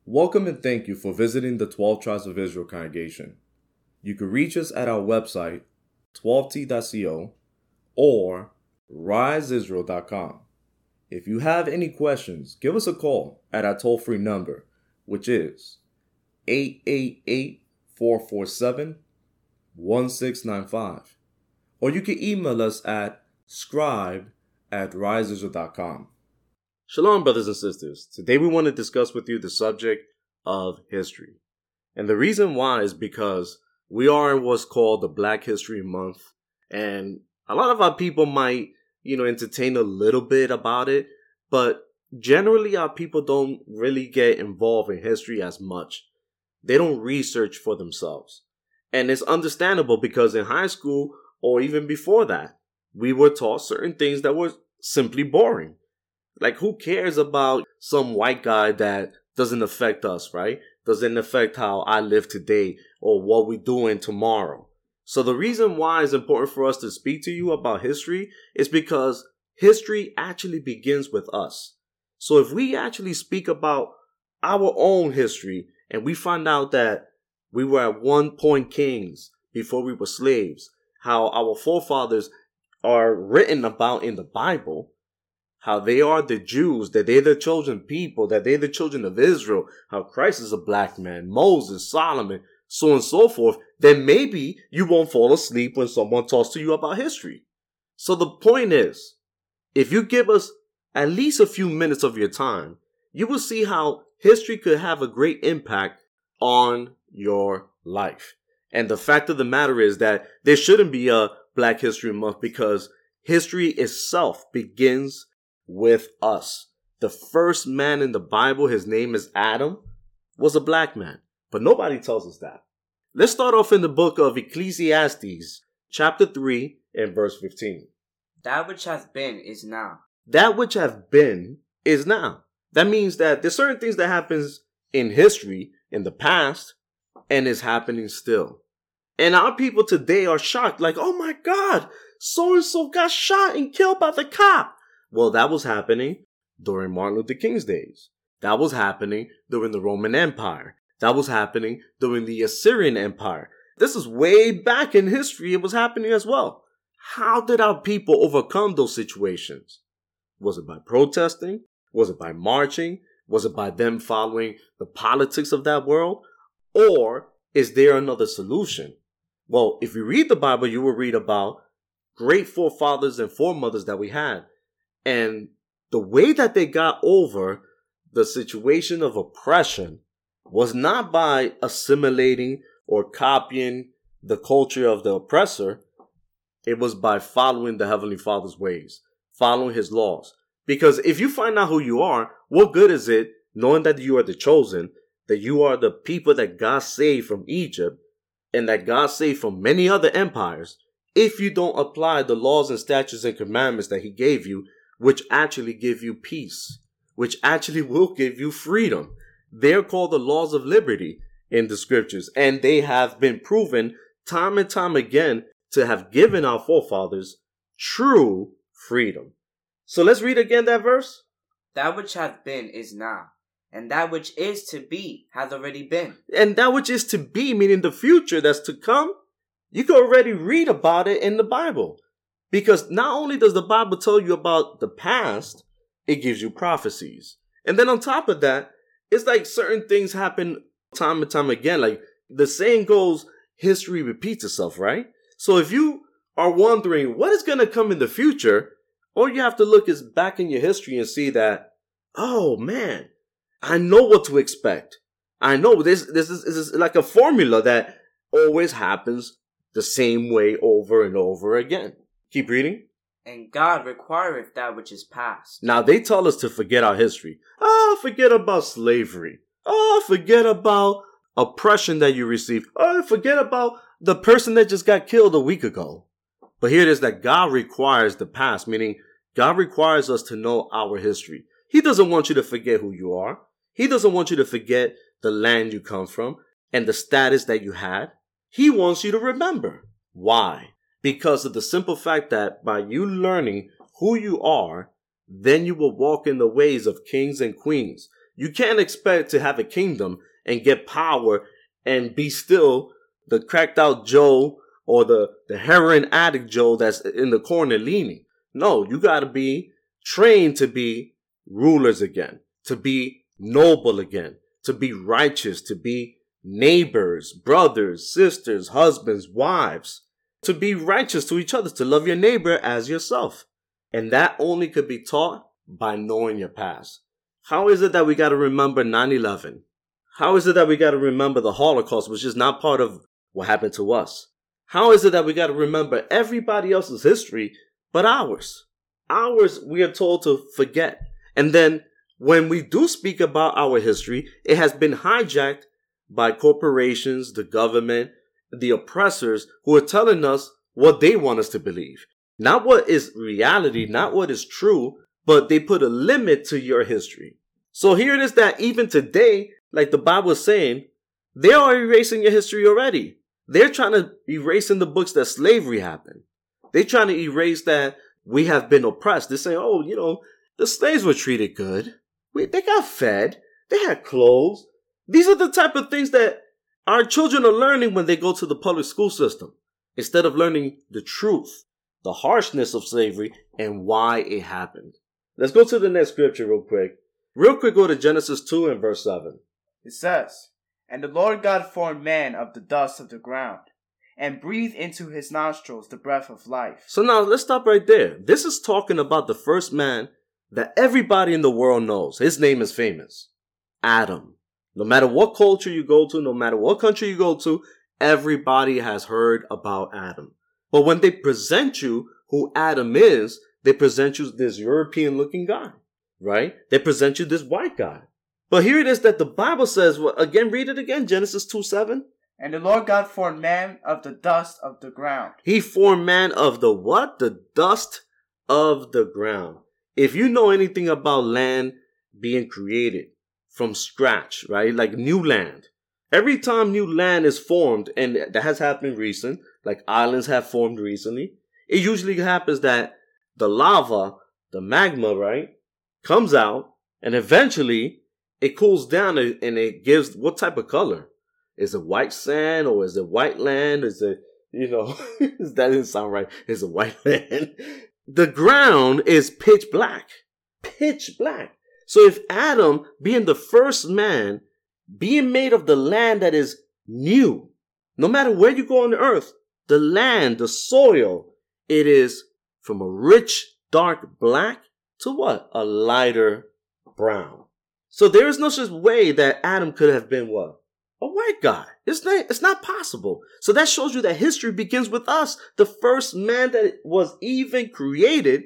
Welcome and thank you for visiting the 12 Tribes of Israel congregation. You can reach us at our website, 12t.co, or riseisrael.com. If you have any questions, give us a call at our toll-free number, which is 888-447-1695. Or you can email us at scribe@riseisrael.com. Shalom, brothers and sisters. Today we want to discuss with you the subject of history. And the reason why is because we are in what's called the Black History Month. And a lot of our people might, entertain a little bit about it. But generally our people don't really get involved in history as much. They don't research for themselves. And it's understandable because in high school or even before that, we were taught certain things that were simply boring. Like, who cares about some white guy that doesn't affect us, right? Doesn't affect how I live today or what we're doing tomorrow. So the reason why it's important for us to speak to you about history is because history actually begins with us. So if we actually speak about our own history and we find out that we were at one point kings before we were slaves, how our forefathers are written about in the Bible, how they are the Jews, that they're the chosen people, that they're the children of Israel, how Christ is a black man, Moses, Solomon, so on and so forth, then maybe you won't fall asleep when someone talks to you about history. So the point is, if you give us at least a few minutes of your time, you will see how history could have a great impact on your life. And the fact of the matter is that there shouldn't be a Black History Month because history itself begins with us. The first man in the Bible, his name is Adam, was a black man. But nobody tells us that. Let's start off in the book of Ecclesiastes, chapter 3 and verse 15. That which hath been is now. That which hath been is now. That means that there's certain things that happens in history, in the past, and is happening still. And our people today are shocked, like, oh my God, so-and-so got shot and killed by the cop. Well, that was happening during Martin Luther King's days. That was happening during the Roman Empire. That was happening during the Assyrian Empire. This is way back in history. It was happening as well. How did our people overcome those situations? Was it by protesting? Was it by marching? Was it by them following the politics of that world? Or is there another solution? Well, if you read the Bible, you will read about great forefathers and foremothers that we had. And the way that they got over the situation of oppression was not by assimilating or copying the culture of the oppressor. It was by following the Heavenly Father's ways, following his laws. Because if you find out who you are, what good is it knowing that you are the chosen, that you are the people that God saved from Egypt and that God saved from many other empires, if you don't apply the laws and statutes and commandments that he gave you, which actually give you peace, which actually will give you freedom. They're called the laws of liberty in the scriptures, and they have been proven time and time again to have given our forefathers true freedom. So let's read again that verse. That which hath been is now, and that which is to be hath already been. And that which is to be, meaning the future that's to come, you can already read about it in the Bible. Because not only does the Bible tell you about the past, it gives you prophecies. And then on top of that, it's like certain things happen time and time again. Like the saying goes, history repeats itself, right? So if you are wondering what is going to come in the future, all you have to look is back in your history and see that, oh man, I know what to expect. I know this is like a formula that always happens the same way over and over again. Keep reading. And God requireth that which is past. Now they tell us to forget our history. Oh, forget about slavery. Oh, forget about oppression that you received. Oh, forget about the person that just got killed a week ago. But here it is that God requires the past, meaning God requires us to know our history. He doesn't want you to forget who you are. He doesn't want you to forget the land you come from and the status that you had. He wants you to remember. Why? Because of the simple fact that by you learning who you are, then you will walk in the ways of kings and queens. You can't expect to have a kingdom and get power and be still the cracked out Joe or the heroin addict Joe that's in the corner leaning. No, you got to be trained to be rulers again, to be noble again, to be righteous, to be neighbors, brothers, sisters, husbands, wives, to be righteous to each other, to love your neighbor as yourself. And that only could be taught by knowing your past. How is it that we got to remember 9/11? How is it that we got to remember the Holocaust, which is not part of what happened to us? How is it that we got to remember everybody else's history but ours? Ours, we are told to forget. And then when we do speak about our history, it has been hijacked by corporations, the government, the oppressors who are telling us what they want us to believe. Not what is reality, not what is true, but they put a limit to your history. So here it is that even today, like the Bible is saying, they are erasing your history already. They're trying to erase in the books that slavery happened. They're trying to erase that we have been oppressed. They're saying, oh, the slaves were treated good. They got fed. They had clothes. These are the type of things that our children are learning when they go to the public school system, instead of learning the truth, the harshness of slavery, and why it happened. Let's go to the next scripture real quick. Go to Genesis 2 and verse 7. It says, "And the Lord God formed man of the dust of the ground, and breathed into his nostrils the breath of life." So now let's stop right there. This is talking about the first man that everybody in the world knows. His name is famous. Adam. No matter what culture you go to, no matter what country you go to, everybody has heard about Adam. But when they present you who Adam is, they present you this European looking guy, right? They present you this white guy. But here it is that the Bible says, read it again, Genesis 2:7. "And the Lord God formed man of the dust of the ground." He formed man of the what? The dust of the ground. If you know anything about land being created from scratch, right? Like new land. Every time new land is formed, and that has happened recent, like islands have formed recently, it usually happens that the lava, the magma, right, comes out, and eventually it cools down and it gives what type of color? Is it white sand or is it white land? Is it, that didn't sound right. Is it white land? The ground is pitch black. Pitch black. So if Adam, being the first man, being made of the land that is new, no matter where you go on the earth, the land, the soil, it is from a rich, dark black to what? A lighter brown. So there is no such way that Adam could have been what? A white guy. It's not possible. So that shows you that history begins with us. The first man that was even created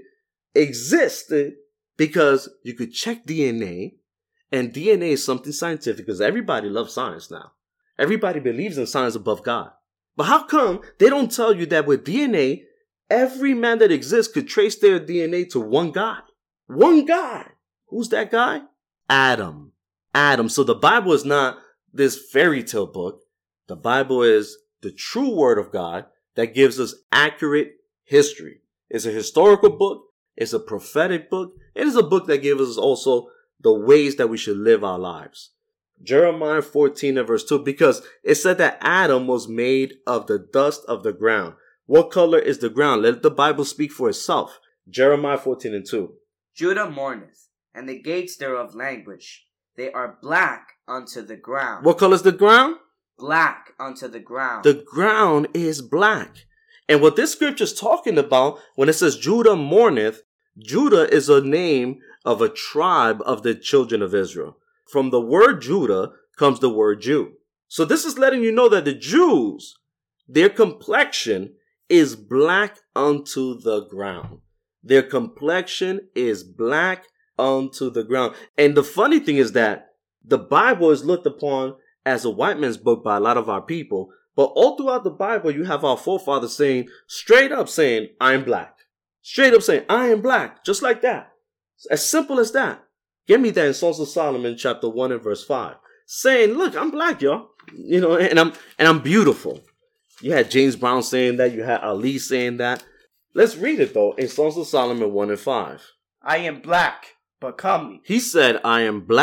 existed because you could check DNA, and DNA is something scientific because everybody loves science now. Everybody believes in science above God. But how come they don't tell you that with DNA, every man that exists could trace their DNA to one guy? One guy. Who's that guy? Adam. So the Bible is not this fairy tale book. The Bible is the true word of God that gives us accurate history. It's a historical book. It's a prophetic book. It is a book that gives us also the ways that we should live our lives. Jeremiah 14 and verse 2, because it said that Adam was made of the dust of the ground. What color is the ground? Let the Bible speak for itself. Jeremiah 14 and 2. "Judah mourneth, and the gates thereof languish. They are black unto the ground." What color is the ground? Black unto the ground. The ground is black. And what this scripture is talking about, when it says Judah mourneth, Judah is a name of a tribe of the children of Israel. From the word Judah comes the word Jew. So this is letting you know that the Jews, their complexion is black unto the ground. Their complexion is black unto the ground. And the funny thing is that the Bible is looked upon as a white man's book by a lot of our people. But all throughout the Bible, you have our forefathers saying, straight up saying, I am black. Straight up saying, I am black. Just like that. As simple as that. Give me that in Songs of Solomon chapter 1 and verse 5. Saying, look, I'm black, y'all. And I'm beautiful. You had James Brown saying that. You had Ali saying that. Let's read it though in Songs of Solomon 1 and 5. "I am black, but comely." He said, I am black,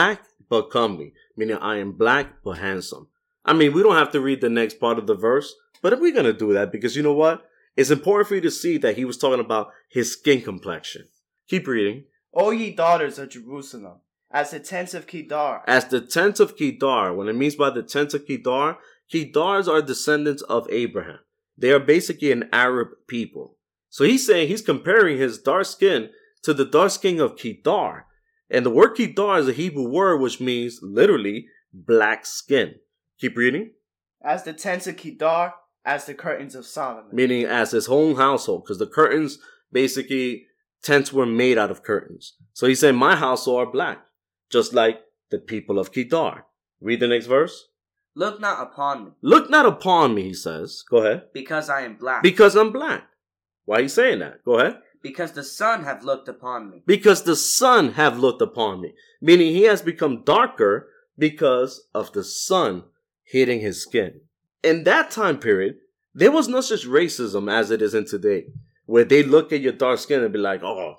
but comely, meaning I am black but handsome. I mean, we don't have to read the next part of the verse, but we're going to do that because you know what? It's important for you to see that he was talking about his skin complexion. Keep reading. O ye daughters of Jerusalem, as the tents of Kedar. As the tents of Kedar. What it means by the tents of Kedar, Kedars are descendants of Abraham. They are basically an Arab people. So he's saying he's comparing his dark skin to the dark skin of Kedar. And the word Kedar is a Hebrew word which means literally black skin. Keep reading. As the tents of Kedar, as the curtains of Solomon. Meaning as his whole household. Because the curtains, basically, tents were made out of curtains. So he said, my household are black. Just like the people of Kedar. Read the next verse. Look not upon me. Look not upon me, he says. Go ahead. Because I am black. Because I'm black. Why are you saying that? Go ahead. Because the sun have looked upon me. Because the sun have looked upon me. Meaning he has become darker because of the sun hitting his skin. In that time period, there was not such racism as it is in today. Where they look at your dark skin and be like, oh,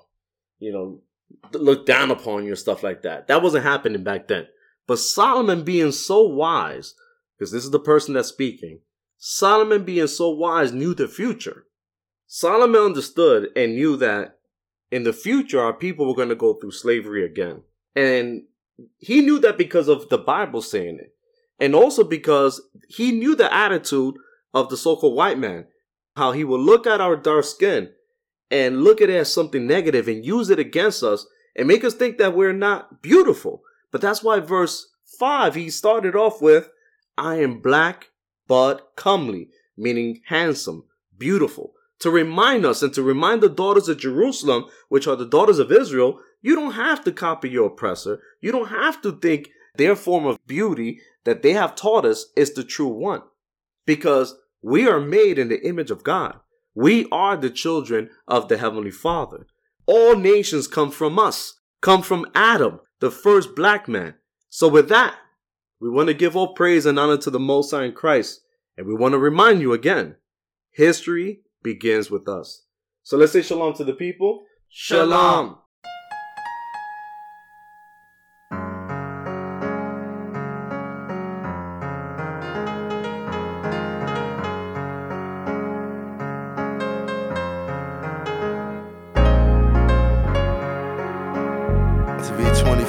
look down upon you and stuff like that. That wasn't happening back then. But Solomon being so wise, because this is the person that's speaking, Solomon being so wise knew the future. Solomon understood and knew that in the future our people were going to go through slavery again. And he knew that because of the Bible saying it. And also because he knew the attitude of the so-called white man. How he will look at our dark skin and look at it as something negative and use it against us and make us think that we're not beautiful. But that's why verse 5, he started off with, I am black but comely, meaning handsome, beautiful. To remind us and to remind the daughters of Jerusalem, which are the daughters of Israel, you don't have to copy your oppressor. You don't have to think their form of beauty that they have taught us is the true one. Because we are made in the image of God. We are the children of the Heavenly Father. All nations come from us, come from Adam, the first black man. So with that, we want to give all praise and honor to the Most High in Christ. And we want to remind you again, history begins with us. So let's say shalom to the people. Shalom. To be 25,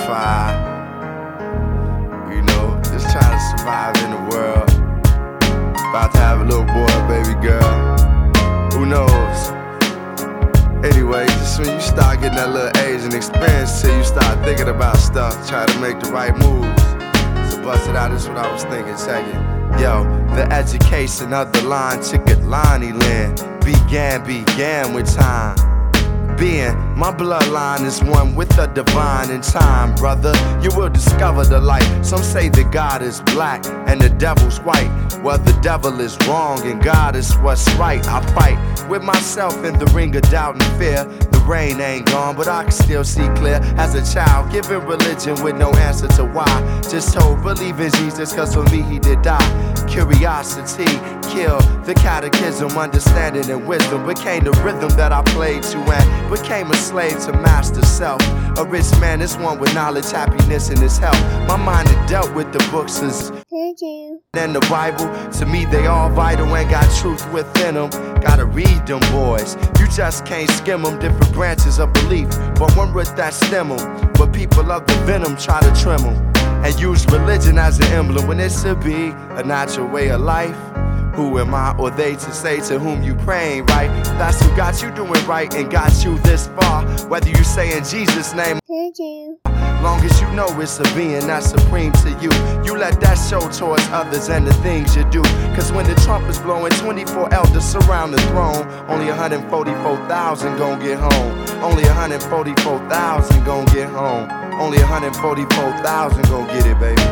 just trying to survive in the world. About to have a little boy, baby girl. Who knows? Anyway, just when you start getting that little age and experience till you start thinking about stuff, try to make the right moves. So bust it out, this is what I was thinking, check it. Yo, the education of the line ticket Lonnie Land began with time. Being my bloodline is one with the divine in time, brother. You will discover the light. Some say that God is black and the devil's white. Well, the devil is wrong and God is what's right. I fight with myself in the ring of doubt and fear. The rain ain't gone, but I can still see clear. As a child, giving religion with no answer to why. Just told, believe in Jesus, cause for me he did die. Curiosity killed the catechism, understanding and wisdom became the rhythm that I played to and became a slave to master self. A rich man is one with knowledge, happiness, and his health. My mind had dealt with the books as and the Bible. To me, they all vital and got truth within them. Gotta read them, boys. You just can't skim them. Different branches of belief, but one root that stem them. But people of the venom try to trim them and use religion as an emblem when it should be a natural way of life. Who am I or they to say to whom you praying, right? That's who got you doing right and got you this far. Whether you say in Jesus' name, long as you know it's a being that's supreme to you. You let that show towards others and the things you do. Cause when the trumpet is blowing, 24 elders surround the throne. Only 144,000 gon' get home. Only 144,000 gon' get home. Only 144,000 gon' get it, baby.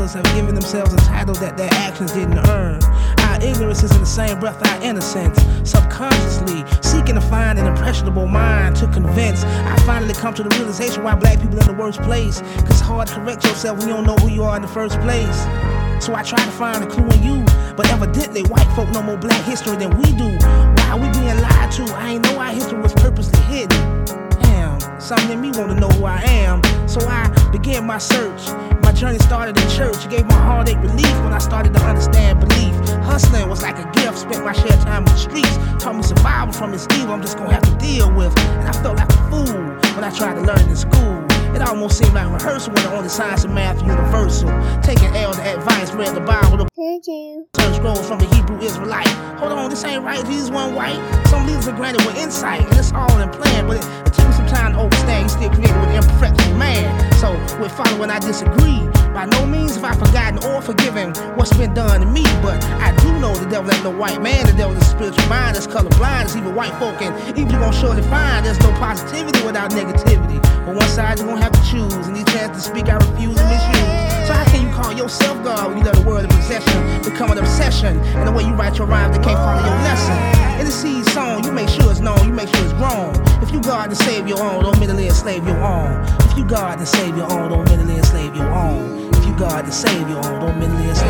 rulers have given themselves a title that their actions didn't earn. Our ignorance is in the same breath our innocence. Subconsciously seeking to find an impressionable mind to convince. I finally come to the realization why black people are in the worst place. Cause it's hard to correct yourself when you don't know who you are in the first place. So I try to find a clue in you, but evidently white folk know more black history than we do. Why are we being lied to? I ain't know our history was purposely hidden. Damn, something in me want to know who I am. So I began my search. My journey started in church. It gave my heartache relief when I started to understand belief. Hustling was like a gift. Spent my share time in the streets. Taught me survival from this evil I'm just gonna have to deal with. And I felt like a fool when I tried to learn in school. It almost seemed like rehearsal when the only science and math universal. Taking L's advice, read the Bible. Turn scrolls from the Hebrew Israelite. Hold on, this ain't right. Jesus wasn't white. Some leaders are granted with insight, and it's all in plan. But it took me some time to understand. He's still created with the imperfection of man. So with following, I disagree. By no means have I forgotten or forgiven what's been done to me. But I do know the devil ain't no white man. The devil is a spiritual mind that's colorblind. It's even white folk, and even you gon' surely find there's no positivity without negativity. But one side you're gonna have to choose, and these chances to speak I refuse to misuse. So how can you call yourself God when you let the world of possession become an obsession? And the way you write your rhymes, they can't follow your lesson. In the seed song, you make sure it's known, you make sure it's grown. If you God to save your own, don't mentally enslave your own. If you God to save your own, don't mentally enslave your own. If you God to save your own, don't mentally enslave